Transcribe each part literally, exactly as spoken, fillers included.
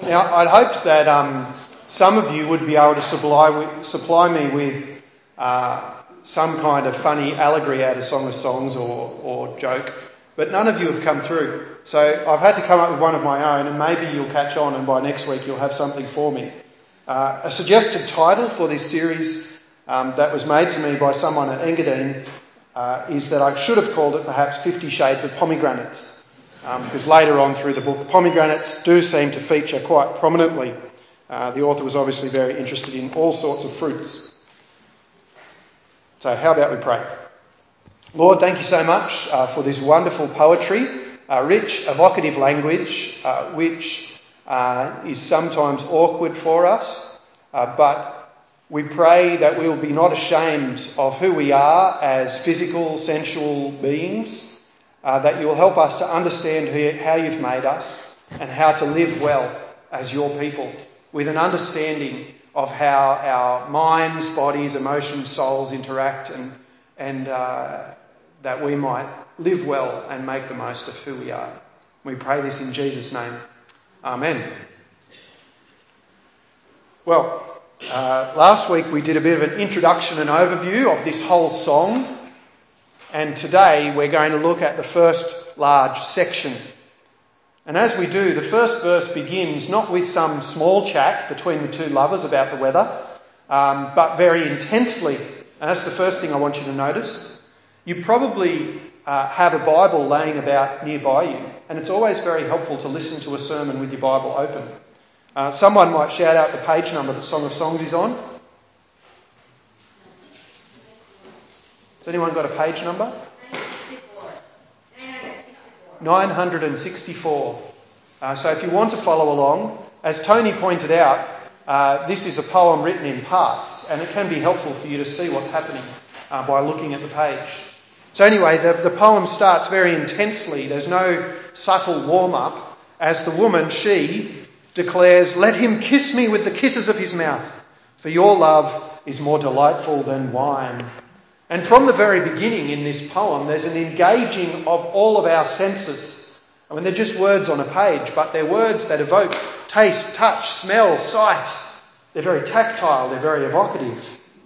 Now, I'd hoped that um, some of you would be able to supply, supply me with uh, some kind of funny allegory out of Song of Songs or, or joke, but none of you have come through. So I've had to come up with one of my own, and maybe you'll catch on, and by next week you'll have something for me. Uh, a suggested title for this series um, that was made to me by someone at Engadine uh, is that I should have called it perhaps Fifty Shades of Pomegranates. Um, because later on through the book, pomegranates do seem to feature quite prominently. Uh, the author was obviously very interested in all sorts of fruits. So how about we pray? Lord, thank you so much uh, for this wonderful poetry, uh, rich, evocative language, uh, which uh, is sometimes awkward for us, uh, but we pray that we will be not ashamed of who we are as physical, sensual beings, Uh, that you will help us to understand who, how you've made us and how to live well as your people, with an understanding of how our minds, bodies, emotions, souls interact, and, and uh, that we might live well and make the most of who we are. We pray this in Jesus' name. Amen. Well, uh, last week we did a bit of an introduction and overview of this whole song. And today we're going to look at the first large section. And as we do, the first verse begins not with some small chat between the two lovers about the weather, um, but very intensely. And that's the first thing I want you to notice. You probably uh, have a Bible laying about nearby you, and it's always very helpful to listen to a sermon with your Bible open. Uh, someone might shout out the page number that Song of Songs is on. Has anyone got a page number? nine hundred sixty-four. Uh, so if you want to follow along, as Tony pointed out, uh, this is a poem written in parts, and it can be helpful for you to see what's happening uh, by looking at the page. So anyway, the, the poem starts very intensely. There's no subtle warm-up, as the woman, she, declares, "Let him kiss me with the kisses of his mouth, for your love is more delightful than wine." And from the very beginning in this poem, there's an engaging of all of our senses. I mean, they're just words on a page, but they're words that evoke taste, touch, smell, sight. They're very tactile, they're very evocative.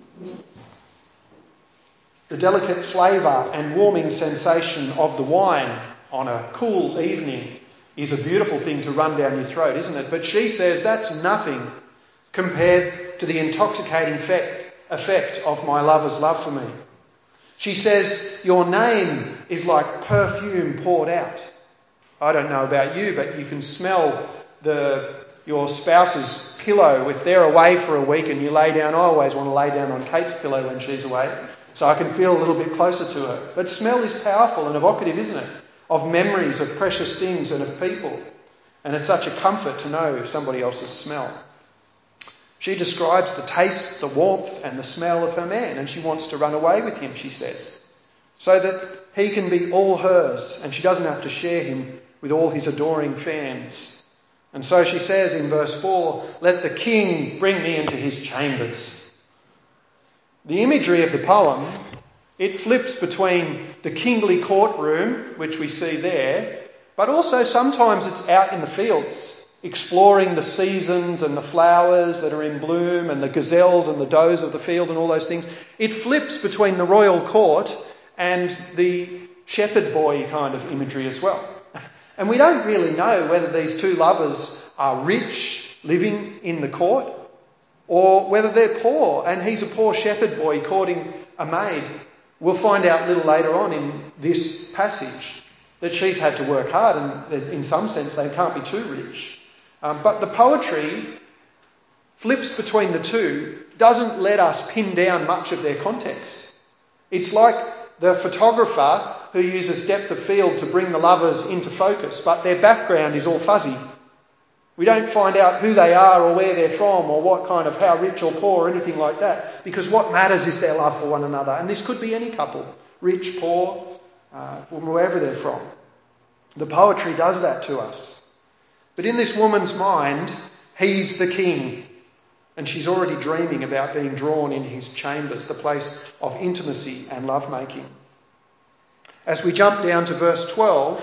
The delicate flavour and warming sensation of the wine on a cool evening is a beautiful thing to run down your throat, isn't it? But she says that's nothing compared to the intoxicating effect, effect of my lover's love for me. She says, your name is like perfume poured out. I don't know about you, but you can smell the your spouse's pillow. If they're away for a week and you lay down, I always want to lay down on Kate's pillow when she's away, so I can feel a little bit closer to her. But smell is powerful and evocative, isn't it? Of memories, of precious things and of people. And it's such a comfort to know somebody else's smell. She describes the taste, the warmth and the smell of her man, and she wants to run away with him, she says, so that he can be all hers and she doesn't have to share him with all his adoring fans. And so she says in verse four, "Let the king bring me into his chambers." The imagery of the poem, it flips between the kingly courtroom, which we see there, but also sometimes it's out in the fields, exploring the seasons and the flowers that are in bloom and the gazelles and the does of the field and all those things. It flips between the royal court and the shepherd boy kind of imagery as well. And we don't really know whether these two lovers are rich, living in the court, or whether they're poor and he's a poor shepherd boy courting a maid. We'll find out a little later on in this passage that she's had to work hard, and in some sense they can't be too rich. Um, but the poetry flips between the two, doesn't let us pin down much of their context. It's like the photographer who uses depth of field to bring the lovers into focus, but their background is all fuzzy. We don't find out who they are or where they're from or what kind of, how rich or poor or anything like that, because what matters is their love for one another. And this could be any couple, rich, poor, uh, from wherever they're from. The poetry does that to us. But in this woman's mind, he's the king, and she's already dreaming about being drawn in his chambers, the place of intimacy and lovemaking. As we jump down to verse twelve,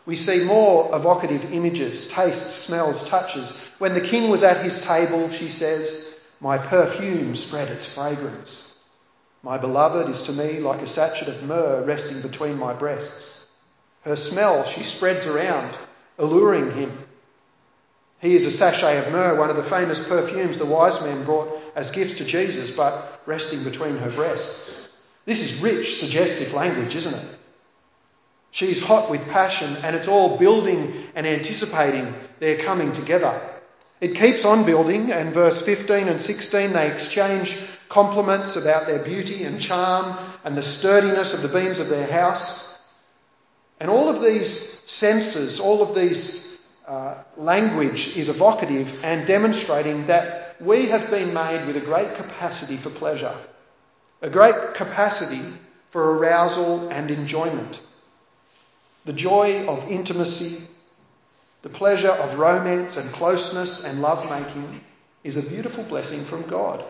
we see more evocative images, tastes, smells, touches. When the king was at his table, she says, my perfume spread its fragrance. My beloved is to me like a sachet of myrrh resting between my breasts. Her smell she spreads around, alluring him. He is a sachet of myrrh, one of the famous perfumes the wise men brought as gifts to Jesus, but resting between her breasts. This is rich, suggestive language, isn't it? She's hot with passion, and it's all building and anticipating their coming together. It keeps on building, and verse fifteen and sixteen, they exchange compliments about their beauty and charm and the sturdiness of the beams of their house. And all of these senses, all of these uh, language is evocative and demonstrating that we have been made with a great capacity for pleasure, a great capacity for arousal and enjoyment. The joy of intimacy, the pleasure of romance and closeness and lovemaking is a beautiful blessing from God.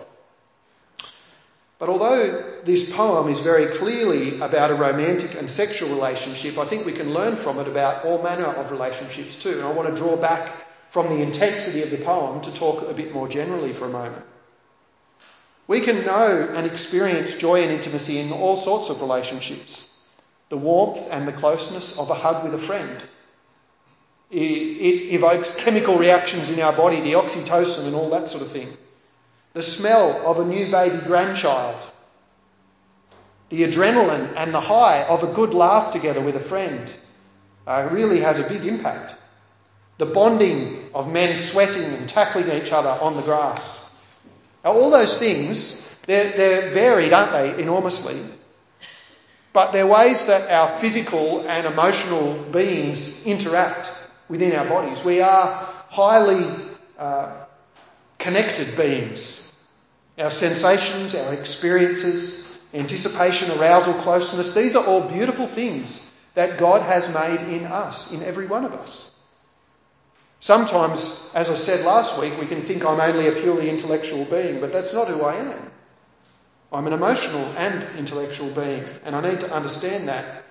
But although this poem is very clearly about a romantic and sexual relationship, I think we can learn from it about all manner of relationships too. And I want to draw back from the intensity of the poem to talk a bit more generally for a moment. We can know and experience joy and intimacy in all sorts of relationships. The warmth and the closeness of a hug with a friend. It, it evokes chemical reactions in our body, the oxytocin and all that sort of thing. The smell of a new baby grandchild. The adrenaline and the high of a good laugh together with a friend uh, really has a big impact. The bonding of men sweating and tackling each other on the grass. Now, all those things, they're, they're varied, aren't they, enormously? But they're ways that our physical and emotional beings interact within our bodies. We are highly uh, connected beings. Our sensations, our experiences, anticipation, arousal, closeness, these are all beautiful things that God has made in us, in every one of us. Sometimes, as I said last week, we can think I'm only a purely intellectual being, but that's not who I am. I'm an emotional and intellectual being, and I need to understand that.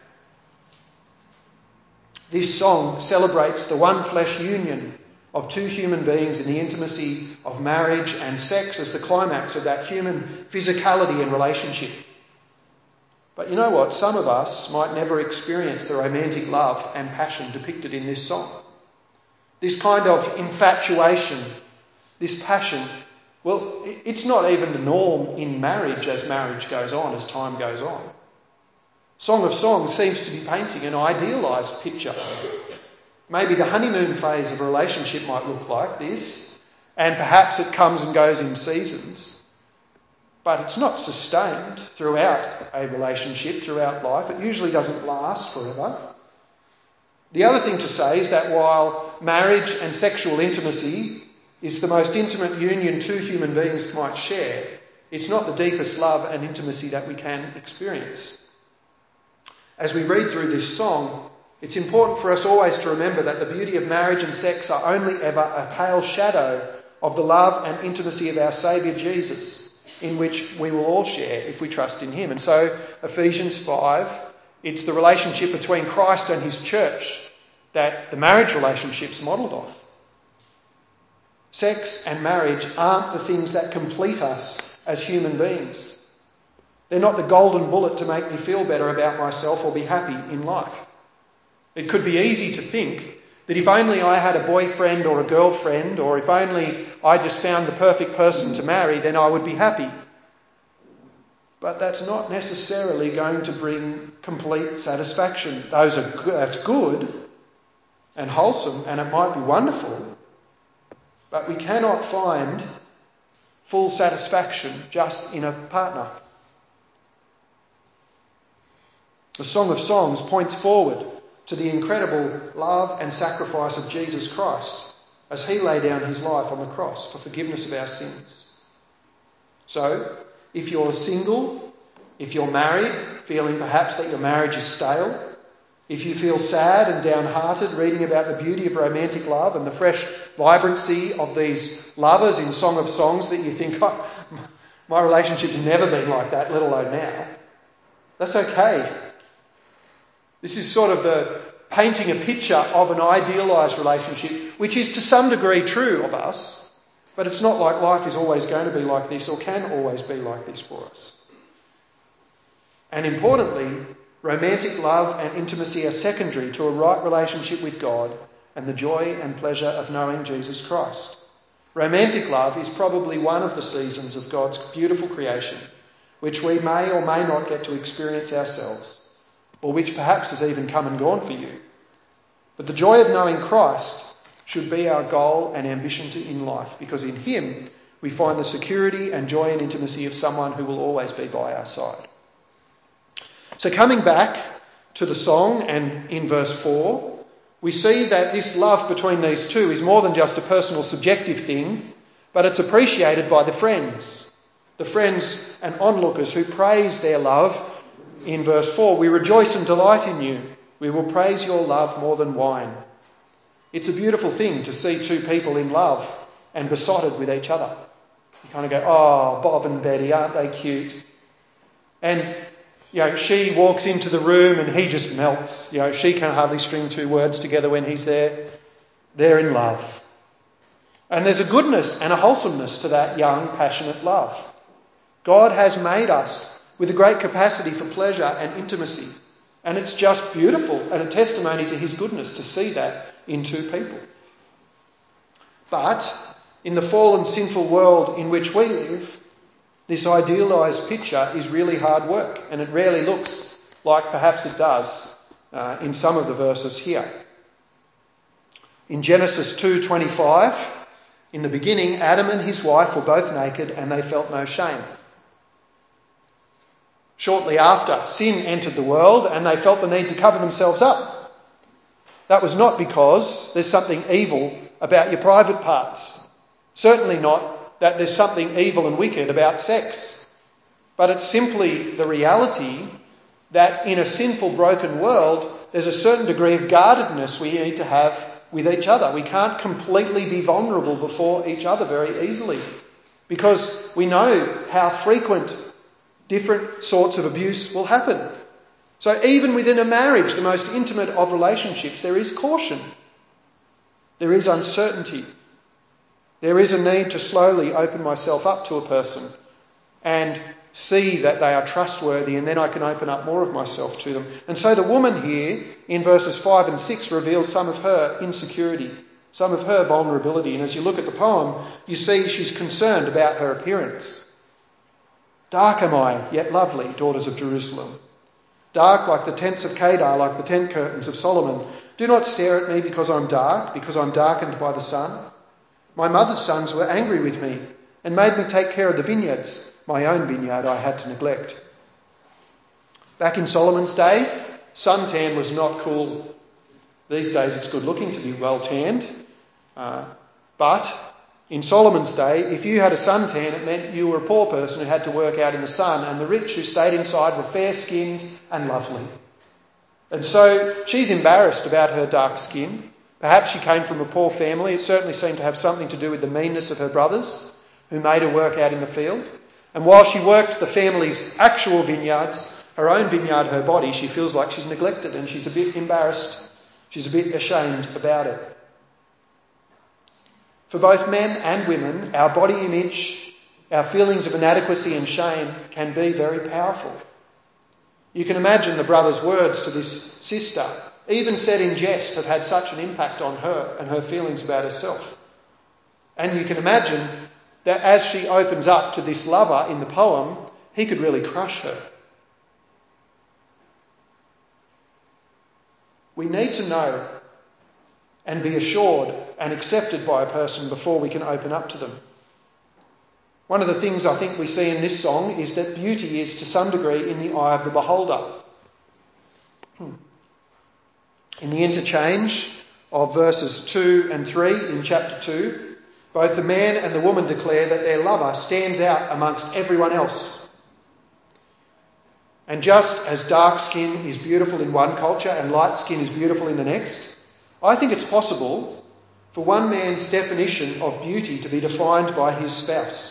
This song celebrates the one flesh union of two human beings in the intimacy of marriage and sex as the climax of that human physicality and relationship. But you know what? Some of us might never experience the romantic love and passion depicted in this song. This kind of infatuation, this passion, well, it's not even the norm in marriage as marriage goes on, as time goes on. Song of Songs seems to be painting an idealised picture. Maybe the honeymoon phase of a relationship might look like this, and perhaps it comes and goes in seasons. But it's not sustained throughout a relationship, throughout life. It usually doesn't last forever. The other thing to say is that while marriage and sexual intimacy is the most intimate union two human beings might share, it's not the deepest love and intimacy that we can experience. As we read through this song, it's important for us always to remember that the beauty of marriage and sex are only ever a pale shadow of the love and intimacy of our Saviour Jesus, in which we will all share if we trust in him. And so Ephesians five, it's the relationship between Christ and his church that the marriage relationship's modelled off. Sex and marriage aren't the things that complete us as human beings. They're not the golden bullet to make me feel better about myself or be happy in life. It could be easy to think that if only I had a boyfriend or a girlfriend, or if only I just found the perfect person to marry, then I would be happy. But that's not necessarily going to bring complete satisfaction. Those are good, that's good and wholesome, and it might be wonderful, but we cannot find full satisfaction just in a partner. The Song of Songs points forward to the incredible love and sacrifice of Jesus Christ as he laid down his life on the cross for forgiveness of our sins. So, if you're single, if you're married, feeling perhaps that your marriage is stale, if you feel sad and downhearted reading about the beauty of romantic love and the fresh vibrancy of these lovers in Song of Songs that you think, oh, my relationship's never been like that, let alone now, that's okay. This is sort of the, painting a picture of an idealised relationship, which is to some degree true of us, but it's not like life is always going to be like this or can always be like this for us. And importantly, romantic love and intimacy are secondary to a right relationship with God and the joy and pleasure of knowing Jesus Christ. Romantic love is probably one of the seasons of God's beautiful creation, which we may or may not get to experience ourselves, or which perhaps has even come and gone for you. But the joy of knowing Christ should be our goal and ambition to in life, because in him we find the security and joy and intimacy of someone who will always be by our side. So coming back to the song, and in verse four, we see that this love between these two is more than just a personal subjective thing, but it's appreciated by the friends. The friends and onlookers who praise their love in verse four. We rejoice and delight in you. We will praise your love more than wine. It's a beautiful thing to see two people in love and besotted with each other. You kind of go, oh, Bob and Betty, aren't they cute? And you know, she walks into the room and he just melts. You know, she can hardly string two words together when he's there. They're in love. And there's a goodness and a wholesomeness to that young, passionate love. God has made us with a great capacity for pleasure and intimacy. And it's just beautiful and a testimony to his goodness to see that in two people. But in the fallen, sinful world in which we live, this idealised picture is really hard work, and it rarely looks like perhaps it does uh, in some of the verses here. In Genesis two twenty-five, in the beginning, Adam and his wife were both naked and they felt no shame. Shortly after, sin entered the world and they felt the need to cover themselves up. That was not because there's something evil about your private parts. Certainly not that there's something evil and wicked about sex. But it's simply the reality that in a sinful, broken world, there's a certain degree of guardedness we need to have with each other. We can't completely be vulnerable before each other very easily, because we know how frequent different sorts of abuse will happen. So even within a marriage, the most intimate of relationships, there is caution. There is uncertainty. There is a need to slowly open myself up to a person and see that they are trustworthy, and then I can open up more of myself to them. And so the woman here in verses five and six reveals some of her insecurity, some of her vulnerability. And as you look at the poem, you see she's concerned about her appearance. Dark am I, yet lovely, daughters of Jerusalem. Dark like the tents of Kedar, like the tent curtains of Solomon. Do not stare at me because I'm dark, because I'm darkened by the sun. My mother's sons were angry with me and made me take care of the vineyards. My own vineyard I had to neglect. Back in Solomon's day, suntan was not cool. These days it's good looking to be well tanned. Uh, but in Solomon's day, if you had a suntan, it meant you were a poor person who had to work out in the sun, and the rich who stayed inside were fair-skinned and lovely. And so she's embarrassed about her dark skin. Perhaps she came from a poor family. It certainly seemed to have something to do with the meanness of her brothers, who made her work out in the field. And while she worked the family's actual vineyards, her own vineyard, her body, she feels like she's neglected, and she's a bit embarrassed. She's a bit ashamed about it. For both men and women, our body image, our feelings of inadequacy and shame can be very powerful. You can imagine the brother's words to this sister, even said in jest, have had such an impact on her and her feelings about herself. And you can imagine that as she opens up to this lover in the poem, he could really crush her. We need to know and be assured and accepted by a person before we can open up to them. One of the things I think we see in this song is that beauty is to some degree in the eye of the beholder. In the interchange of verses two and three in chapter two, both the man and the woman declare that their lover stands out amongst everyone else. And just as dark skin is beautiful in one culture and light skin is beautiful in the next, I think it's possible for one man's definition of beauty to be defined by his spouse.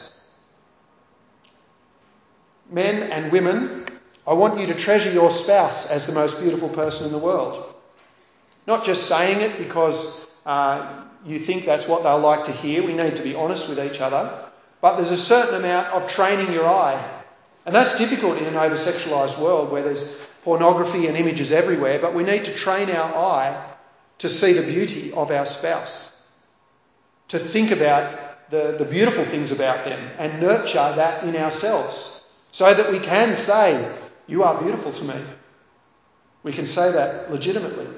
Men and women, I want you to treasure your spouse as the most beautiful person in the world. Not just saying it because uh, you think that's what they'll like to hear. We need to be honest with each other. But there's a certain amount of training your eye. And that's difficult in an over-sexualised world where there's pornography and images everywhere. But we need to train our eye to see the beauty of our spouse, to think about the, the beautiful things about them and nurture that in ourselves so that we can say, "You are beautiful to me." We can say that legitimately.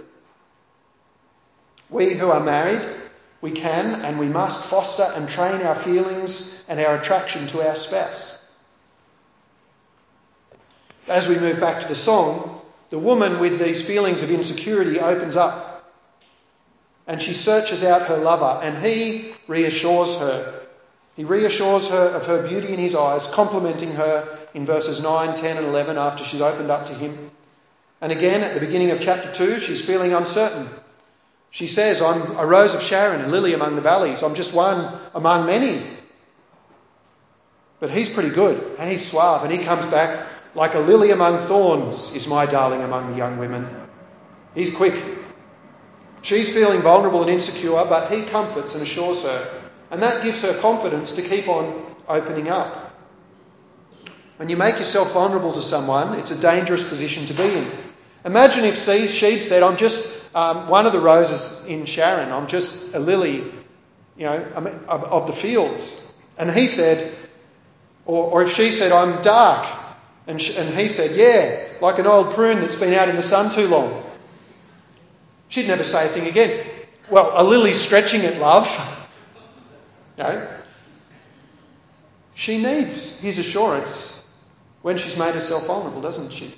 We who are married, we can and we must foster and train our feelings and our attraction to our spouse. As we move back to the song, the woman with these feelings of insecurity opens up and she searches out her lover, and he reassures her. He reassures her of her beauty in his eyes, complimenting her in verses nine, ten and eleven after she's opened up to him. And again, at the beginning of chapter two, she's feeling uncertain. She says, "I'm a rose of Sharon, a lily among the valleys. I'm just one among many." But he's pretty good and he's suave, and he comes back, "Like a lily among thorns is my darling among the young women." He's quick. She's feeling vulnerable and insecure, but he comforts and assures her. And that gives her confidence to keep on opening up. When you make yourself vulnerable to someone, it's a dangerous position to be in. Imagine if she'd said, "I'm just um, one of the roses in Sharon. I'm just a lily, you know, of, of the fields." And he said, or, or if she said, "I'm dark," and, she, and he said, "Yeah, like an old prune that's been out in the sun too long." She'd never say a thing again. Well, a lily's stretching it, love. No. She needs his assurance when she's made herself vulnerable, doesn't she?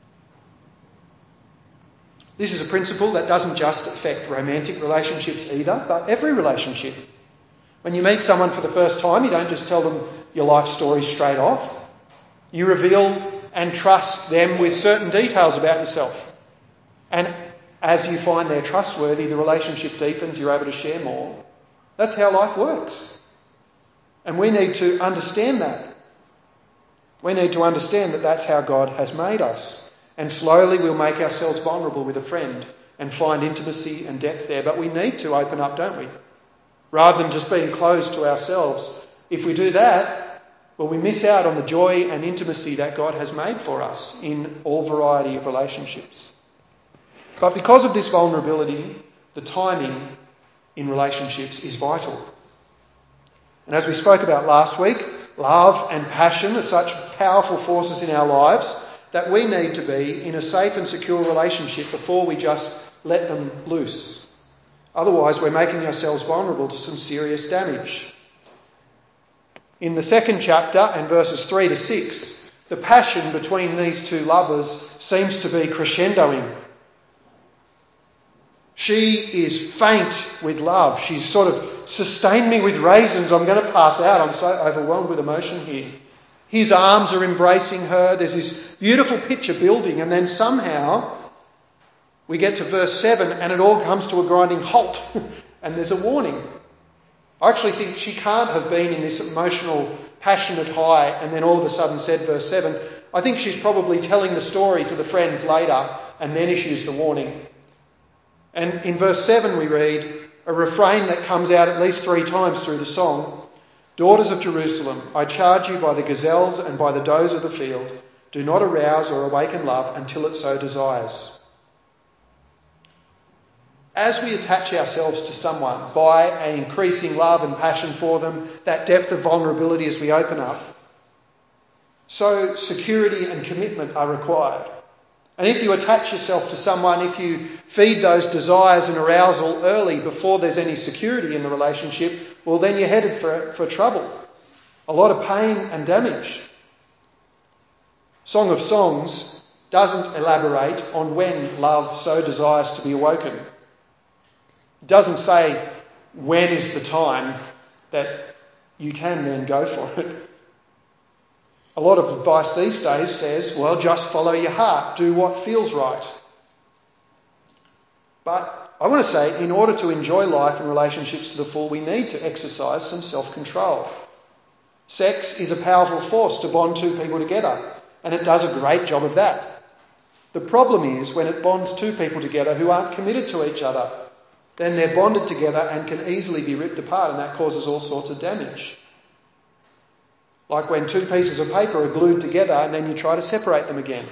This is a principle that doesn't just affect romantic relationships either, but every relationship. When you meet someone for the first time, you don't just tell them your life story straight off. You reveal and trust them with certain details about yourself. And as you find they're trustworthy, the relationship deepens, you're able to share more. That's how life works. And we need to understand that. We need to understand that that's how God has made us. And slowly we'll make ourselves vulnerable with a friend and find intimacy and depth there. But we need to open up, don't we? Rather than just being closed to ourselves. If we do that, well, we miss out on the joy and intimacy that God has made for us in all variety of relationships. But because of this vulnerability, the timing in relationships is vital. And as we spoke about last week, love and passion are such powerful forces in our lives that we need to be in a safe and secure relationship before we just let them loose. Otherwise, we're making ourselves vulnerable to some serious damage. In the second chapter and verses three to six, the passion between these two lovers seems to be crescendoing. She is faint with love. She's sort of, "Sustain me with raisins. I'm going to pass out. I'm so overwhelmed with emotion here." His arms are embracing her. There's this beautiful picture building. And then somehow we get to verse seven and it all comes to a grinding halt. And there's a warning. I actually think she can't have been in this emotional, passionate high and then all of a sudden said verse seven. I think she's probably telling the story to the friends later and then issues the warning. And in verse seven we read a refrain that comes out at least three times through the song. "Daughters of Jerusalem, I charge you by the gazelles and by the does of the field, do not arouse or awaken love until it so desires." As we attach ourselves to someone by an increasing love and passion for them, that depth of vulnerability as we open up, so security and commitment are required. And if you attach yourself to someone, if you feed those desires and arousal early before there's any security in the relationship, well, then you're headed for, for trouble. A lot of pain and damage. Song of Songs doesn't elaborate on when love so desires to be awoken. It doesn't say when is the time that you can then go for it. A lot of advice these days says, well, just follow your heart, do what feels right. But I want to say, in order to enjoy life and relationships to the full, we need to exercise some self-control. Sex is a powerful force to bond two people together, and it does a great job of that. The problem is when it bonds two people together who aren't committed to each other. Then they're bonded together and can easily be ripped apart, and that causes all sorts of damage. Like when two pieces of paper are glued together and then you try to separate them again.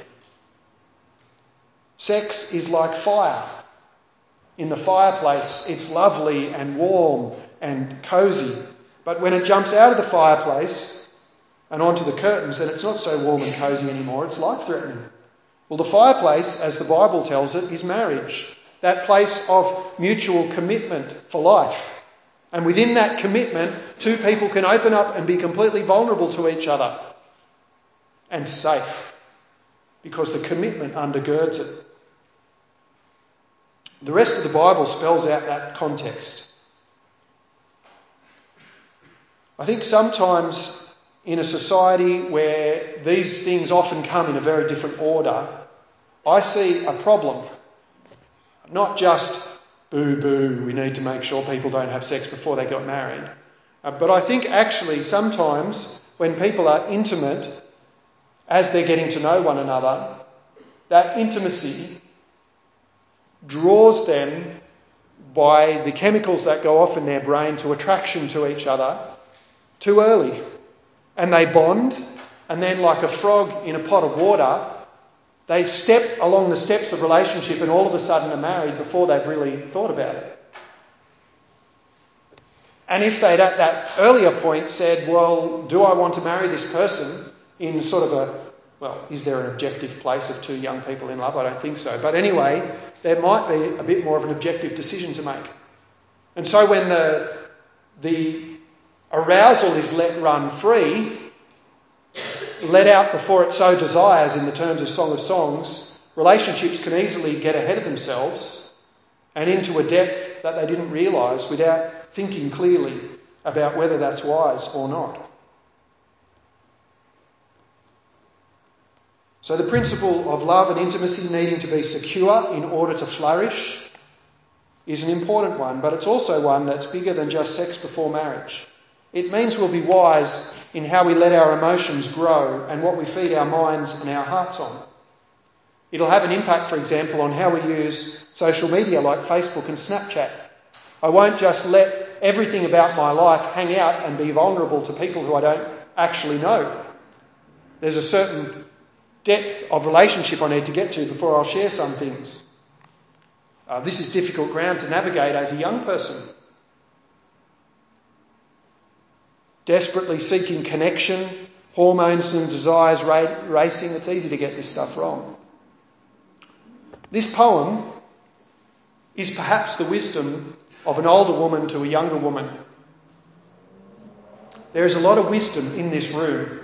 Sex is like fire. In the fireplace, it's lovely and warm and cosy. But when it jumps out of the fireplace and onto the curtains, then it's not so warm and cosy anymore. It's life-threatening. Well, the fireplace, as the Bible tells it, is marriage. That place of mutual commitment for life. And within that commitment, two people can open up and be completely vulnerable to each other. And safe. Because the commitment undergirds it. The rest of the Bible spells out that context. I think sometimes in a society where these things often come in a very different order, I see a problem. Not just, boo, boo, we need to make sure people don't have sex before they got married. Uh, but I think actually sometimes when people are intimate, as they're getting to know one another, that intimacy draws them by the chemicals that go off in their brain to attraction to each other too early. And they bond, and then like a frog in a pot of water, they step along the steps of relationship and all of a sudden are married before they've really thought about it. And if they'd at that earlier point said, well, do I want to marry this person in sort of a, well, is there an objective place of two young people in love? I don't think so. But anyway, there might be a bit more of an objective decision to make. And so when the, the arousal is let run free, let out before it so desires in the terms of Song of Songs, relationships can easily get ahead of themselves and into a depth that they didn't realise without thinking clearly about whether that's wise or not. So the principle of love and intimacy needing to be secure in order to flourish is an important one, but it's also one that's bigger than just sex before marriage. It means we'll be wise in how we let our emotions grow and what we feed our minds and our hearts on. It'll have an impact, for example, on how we use social media like Facebook and Snapchat. I won't just let everything about my life hang out and be vulnerable to people who I don't actually know. There's a certain depth of relationship I need to get to before I'll share some things. Uh, this is difficult ground to navigate as a young person. Desperately seeking connection, hormones and desires ra- racing, it's easy to get this stuff wrong. This poem is perhaps the wisdom of an older woman to a younger woman. There is a lot of wisdom in this room.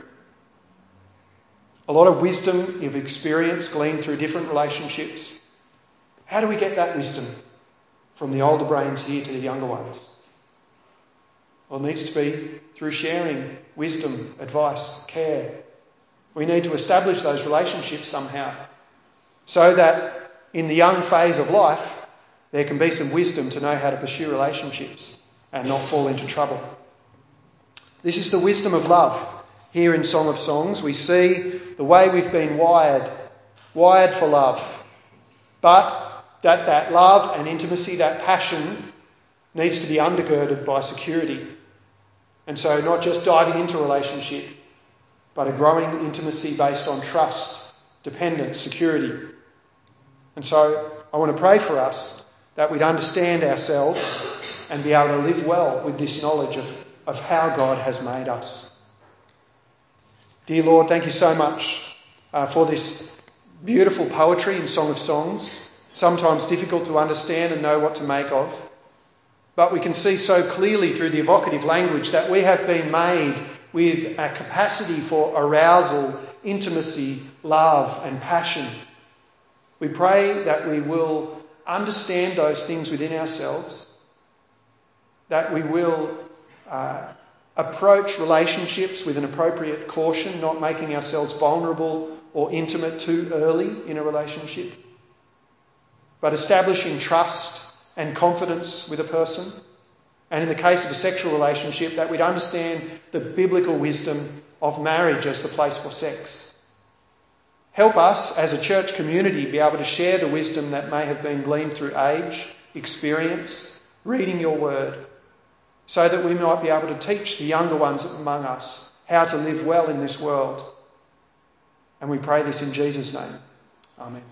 A lot of wisdom of experience gleaned through different relationships. How do we get that wisdom from the older brains here to the younger ones? Well, it needs to be through sharing wisdom, advice, care. We need to establish those relationships somehow so that in the young phase of life there can be some wisdom to know how to pursue relationships and not fall into trouble. This is the wisdom of love. Here in Song of Songs we see the way we've been wired, wired for love. But that that love and intimacy, that passion, needs to be undergirded by security. And so not just diving into a relationship, but a growing intimacy based on trust, dependence, security. And so I want to pray for us that we'd understand ourselves and be able to live well with this knowledge of, of how God has made us. Dear Lord, thank you so much uh, for this beautiful poetry in Song of Songs, sometimes difficult to understand and know what to make of. But we can see so clearly through the evocative language that we have been made with a capacity for arousal, intimacy, love and passion. We pray that we will understand those things within ourselves, that we will uh, approach relationships with an appropriate caution, not making ourselves vulnerable or intimate too early in a relationship, but establishing trust and confidence with a person. And in the case of a sexual relationship, that we'd understand the biblical wisdom of marriage as the place for sex. Help us as a church community be able to share the wisdom that may have been gleaned through age, experience, reading your word, so that we might be able to teach the younger ones among us how to live well in this world. And we pray this in Jesus' name. Amen.